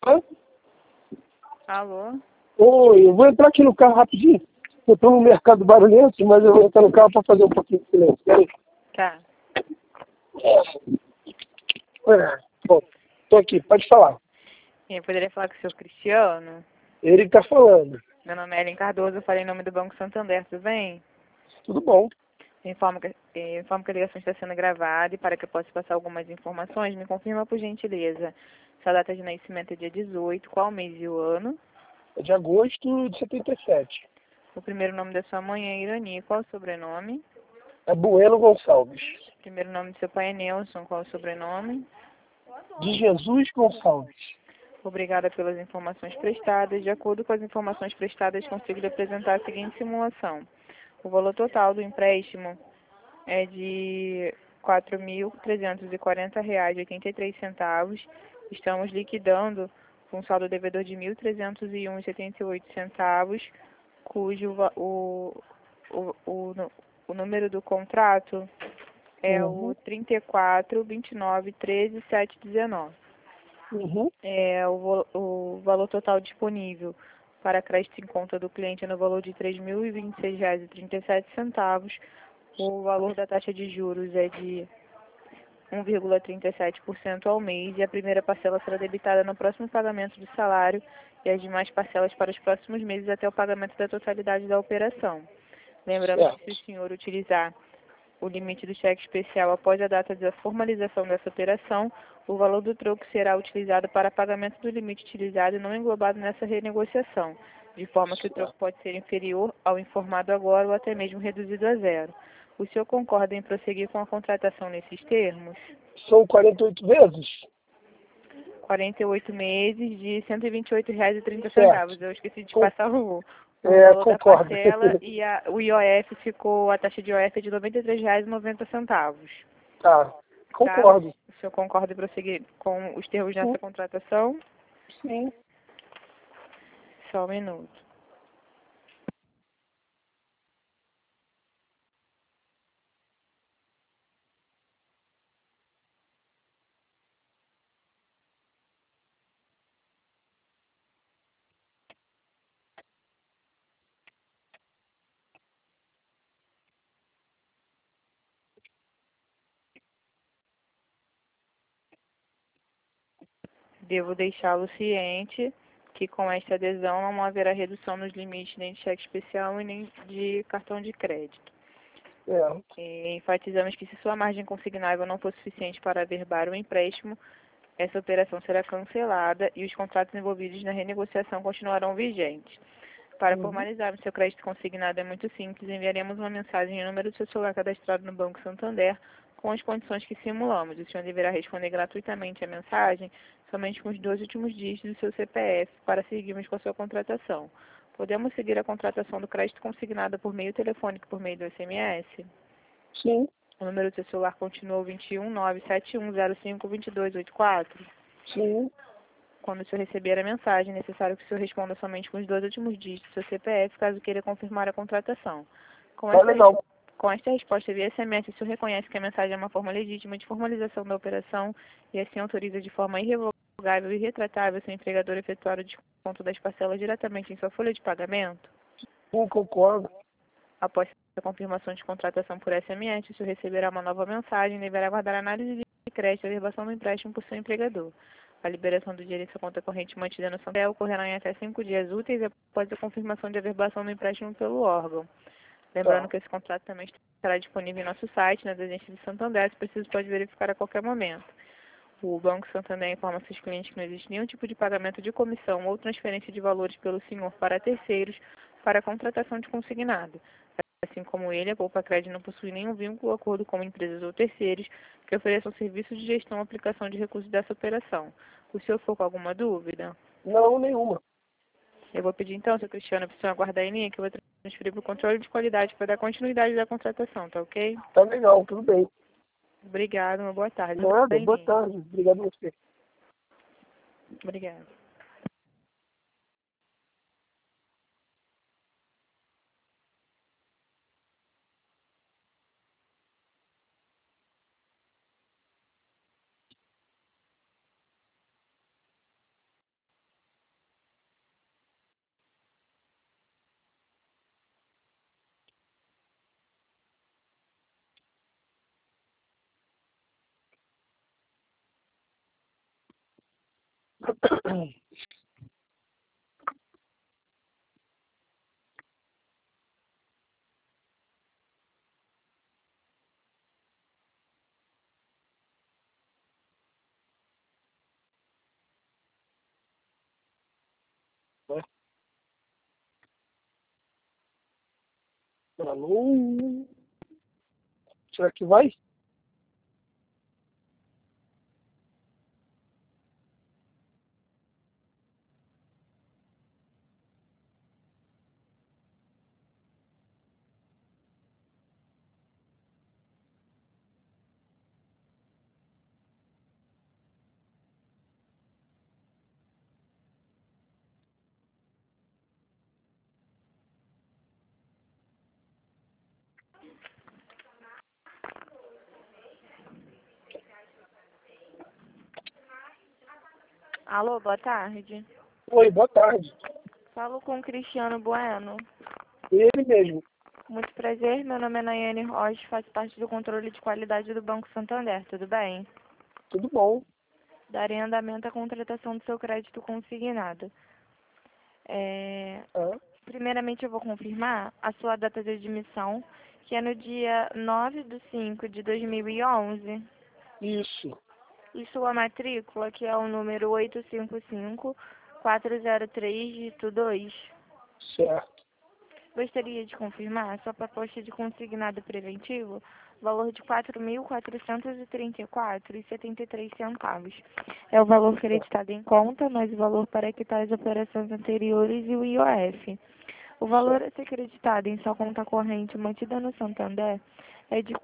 Hã? Alô? Oi, eu vou entrar aqui no carro rapidinho. Eu estou no mercado barulhento, mas eu vou entrar no carro para fazer um pouquinho de silêncio. Peraí. Tá. Bom, estou aqui, pode falar. Eu poderia falar com o senhor Cristiano? Ele que está falando. Meu nome é Ellen Cardoso, eu falei em nome do Banco Santander, tudo bem? Tudo bom. Informo que a ligação está sendo gravada e para que eu possa passar algumas informações, me confirma por gentileza. Sua data de nascimento é dia 18, qual mês e o ano? É de agosto de 77. O primeiro nome da sua mãe é Irani, qual o sobrenome? É Bueno Gonçalves. O primeiro nome do seu pai é Nelson, qual o sobrenome? De Jesus Gonçalves. Obrigada pelas informações prestadas. De acordo com as informações prestadas, consigo lhe apresentar a seguinte simulação. O valor total do empréstimo é de R$ 4.340,83. Estamos liquidando com saldo devedor de R$ 1.301,78, cujo o número do contrato é o 342913 Uhum. o valor total disponível para crédito em conta do cliente é no valor de R$ 3.026,37. O valor da taxa de juros é de 1,37% ao mês e a primeira parcela será debitada no próximo pagamento do salário e as demais parcelas para os próximos meses até o pagamento da totalidade da operação. Lembrando Certo. que se o senhor utilizar o limite do cheque especial após a data da formalização dessa operação, o valor do troco será utilizado para pagamento do limite utilizado e não englobado nessa renegociação, de forma que o troco pode ser inferior ao informado agora ou até mesmo reduzido a zero. O senhor concorda em prosseguir com a contratação nesses termos? São 48 vezes? 48 meses de R$ 128,30. Certo. Eu esqueci de Com- passar o valor da concordo. parcela e o IOF ficou, a taxa de IOF é de R$ 93,90. Tá. Tá? Concordo. O senhor concorda em prosseguir com os termos Sim. dessa contratação? Sim. Só um minuto. Devo deixá-lo ciente que com esta adesão não haverá redução nos limites nem de cheque especial e nem de cartão de crédito. Enfatizamos que se sua margem consignável não for suficiente para averbar o empréstimo, essa operação será cancelada e os contratos envolvidos na renegociação continuarão vigentes. Para formalizarmos seu crédito consignado é muito simples, enviaremos uma mensagem no número do seu celular cadastrado no Banco Santander com as condições que simulamos. O senhor deverá responder gratuitamente a mensagem somente com os 2 últimos dígitos do seu CPF para seguirmos com a sua contratação. Podemos seguir a contratação do crédito consignado por meio telefônico por meio do SMS? Sim. O número do seu celular continua 21971052284. Sim. Quando o senhor receber a mensagem, é necessário que o senhor responda somente com os 2 últimos dígitos do seu CPF, caso queira confirmar a contratação. Com Tá legal. com esta resposta via SMS, o senhor reconhece que a mensagem é uma forma legítima de formalização da operação e assim autoriza de forma irrevogável e retratável seu empregador efetuar o desconto das parcelas diretamente em sua folha de pagamento? Sim, concordo. Após a confirmação de contratação por SMS, o senhor receberá uma nova mensagem e deverá aguardar a análise de crédito e a averbação do empréstimo por seu empregador. A liberação do dinheiro em sua conta corrente mantida no Santander ocorrerá em até 5 dias úteis após a confirmação de averbação do empréstimo pelo órgão. Lembrando Tá. que esse contrato também estará disponível em nosso site, nas agências de Santander, se preciso pode verificar a qualquer momento. O Banco Santander informa seus clientes que não existe nenhum tipo de pagamento de comissão ou transferência de valores pelo senhor para terceiros para a contratação de consignado. Assim como ele, a Poupa Crédito não possui nenhum vínculo ou acordo com empresas ou terceiros que ofereçam serviços de gestão ou aplicação de recursos dessa operação. O senhor ficou com alguma dúvida? Não, nenhuma. Eu vou pedir então, seu Cristiano, para o senhor aguardar em linha, que eu vou transferir para o controle de qualidade para dar continuidade da contratação, tá ok? Tá legal, tudo bem. Obrigada, uma boa tarde. Nada, Aguardar em boa linha. tarde. Obrigado a você. Obrigada. Alô? Será que vai? Alô, boa tarde. Oi, boa tarde. Falo com o Cristiano Bueno. Ele mesmo. Muito prazer, meu nome é Nayane Rocha, faço parte do controle de qualidade do Banco Santander, tudo bem? Tudo bom? Darei andamento à contratação do seu crédito consignado. Ah, Primeiramente eu vou confirmar a sua data de admissão, que é no dia 9/5/2011, isso. e sua matrícula, que é o número 855-403, dígito 2. Certo. Gostaria de confirmar a sua proposta de consignado preventivo, valor de R$ 4.434,73. É o valor creditado em conta, mais o valor para quitar as operações anteriores e o IOF. O valor a ser creditado em sua conta corrente mantida no Santander é de R$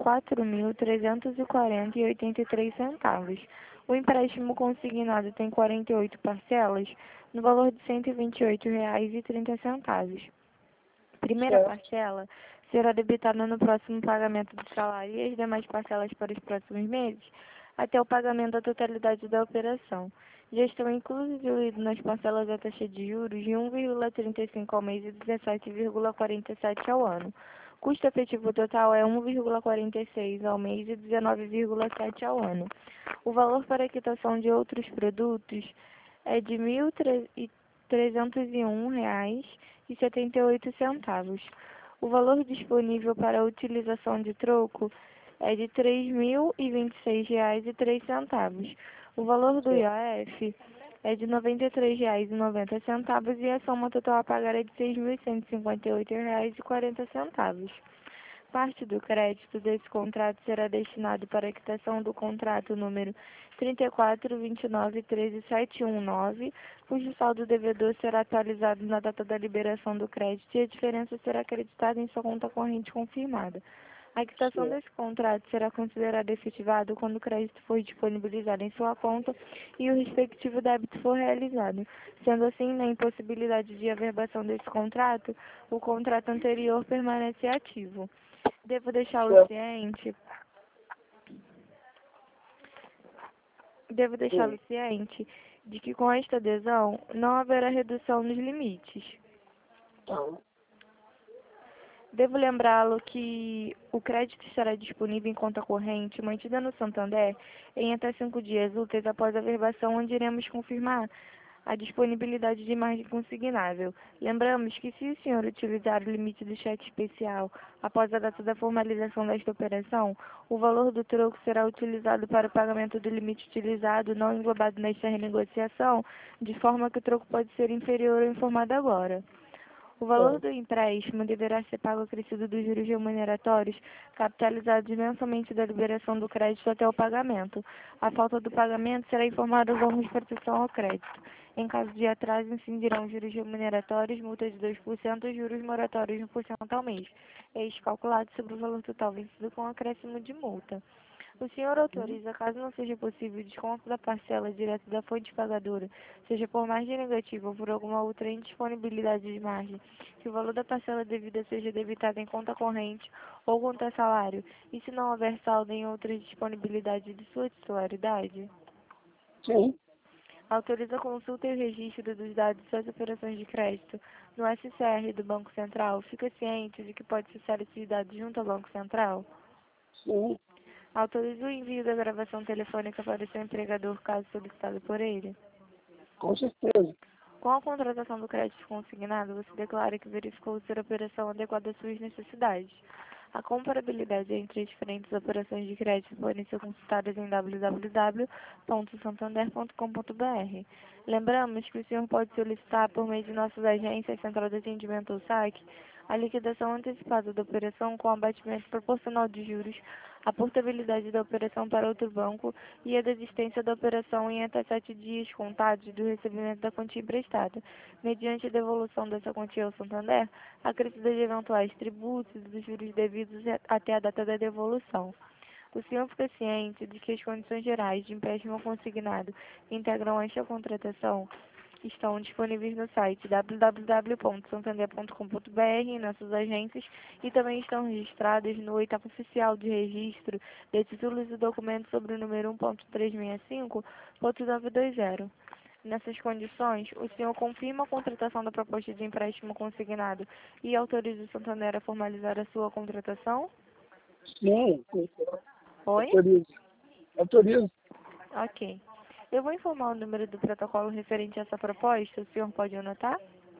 4.340,83. O empréstimo consignado tem 48 parcelas, no valor de R$ 128,30. Primeira Certo. parcela será debitada no próximo pagamento do salário e as demais parcelas para os próximos meses, até o pagamento da totalidade da operação. Já estão incluídos nas parcelas a taxa de juros de 1,35 ao mês e 17,47 ao ano. Custo efetivo total é 1,46 ao mês e 19,7 ao ano. O valor para a quitação de outros produtos é de R$ 1.301,78. O valor disponível para a utilização de troco é de R$ 3.026,03. O valor do Certo. IOF é de R$ 93,90 e a soma total a pagar é de R$ 6.158,40. Parte do crédito desse contrato será destinado para a quitação do contrato número 34.29.13.719, cujo saldo devedor será atualizado na data da liberação do crédito e a diferença será acreditada em sua conta corrente confirmada. A quitação Certo. desse contrato será considerada efetivada quando o crédito for disponibilizado em sua conta e o respectivo débito for realizado. Sendo assim, na impossibilidade de averbação desse contrato, o contrato anterior permanece ativo. Devo deixá-lo Certo. ciente, devo deixá-lo Sim. ciente de que com esta adesão não haverá redução nos limites. Tá. Devo lembrá-lo que o crédito estará disponível em conta corrente mantida no Santander em até 5 dias úteis após a averbação, onde iremos confirmar a disponibilidade de margem consignável. Lembramos que se o senhor utilizar o limite do cheque especial após a data da formalização desta operação, o valor do troco será utilizado para o pagamento do limite utilizado não englobado nesta renegociação, de forma que o troco pode ser inferior ao informado agora. O valor Certo. do empréstimo deverá ser pago acrescido dos juros remuneratórios capitalizados mensalmente da liberação do crédito até o pagamento. A falta do pagamento será informada aos órgãos de proteção ao crédito. Em caso de atraso, incidirão juros remuneratórios, multa de 2% e juros moratórios de 1% ao mês. Este calculado sobre o valor total vencido com acréscimo de multa. O senhor autoriza, caso não seja possível o desconto da parcela direto da fonte pagadora, seja por margem negativa ou por alguma outra indisponibilidade de margem, que o valor da parcela devida seja debitado em conta corrente ou conta salário, e se não houver saldo em outra disponibilidade de sua titularidade? Sim. Autoriza a consulta e o registro dos dados de suas operações de crédito no SCR do Banco Central. Fica ciente de que pode acessar esses dados junto ao Banco Central? Sim. Autoriza o envio da gravação telefônica para o seu empregador, caso solicitado por ele. Com certeza. Com a contratação do crédito consignado, você declara que verificou ser a operação adequada às suas necessidades. A comparabilidade entre as diferentes operações de crédito podem ser consultadas em www.santander.com.br. Lembramos que o senhor pode solicitar, por meio de nossas agências, Central de Atendimento ou SAC, a liquidação antecipada da operação com abatimento proporcional de juros, a portabilidade da operação para outro banco e a desistência da operação em até 7 dias contados do recebimento da quantia emprestada, mediante a devolução dessa quantia ao Santander, acrescida de eventuais tributos e dos juros devidos até a data da devolução. O senhor fica ciente de que as condições gerais de empréstimo consignado que integram esta contratação estão disponíveis no site www.santander.com.br em nossas agências e também estão registradas no oitavo oficial de registro de títulos e documentos sobre o número 1.365.920. Nessas condições, o senhor confirma a contratação da proposta de empréstimo consignado e autoriza o Santander a formalizar a sua contratação? Sim, Oi? autorizo. Autorizo. Ok. Eu vou informar o número do protocolo referente a essa proposta. O senhor pode anotar?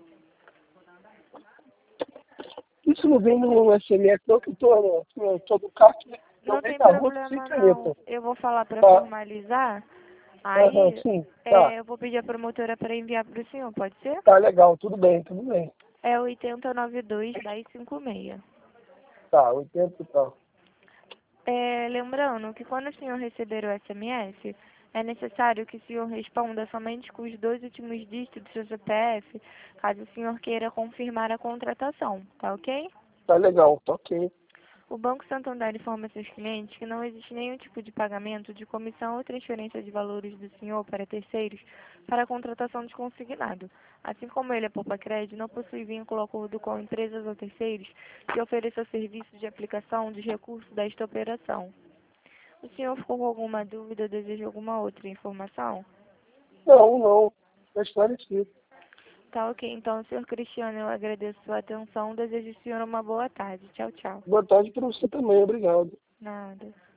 Isso não vem no SMS, não, que eu tô do carro, Não não vem tem na rua, sem problema, não. caneta. Eu vou falar para Tá. formalizar. Aham, Aí, sim, tá. eu vou pedir a promotora para enviar para o senhor, pode ser? Tá legal, tudo bem, tudo bem. É 8092-1056. Tá, 80 e tal. Lembrando que quando o senhor receber o SMS, é necessário que o senhor responda somente com os 2 últimos dígitos do seu CPF, caso o senhor queira confirmar a contratação, tá ok? Tá legal, tá ok. O Banco Santander informa seus clientes que não existe nenhum tipo de pagamento de comissão ou transferência de valores do senhor para terceiros para a contratação de consignado. Assim como ele é poupa-crédito, não possui vínculo ou acordo com empresas ou terceiros que ofereçam serviço de aplicação dos recursos desta operação. O senhor ficou com alguma dúvida ou deseja alguma outra informação? Não, tá esclarecido. Tá ok, então, senhor Cristiano, eu agradeço sua atenção. Desejo ao senhor uma boa tarde. Tchau, tchau. Boa tarde para você também, obrigado. Nada.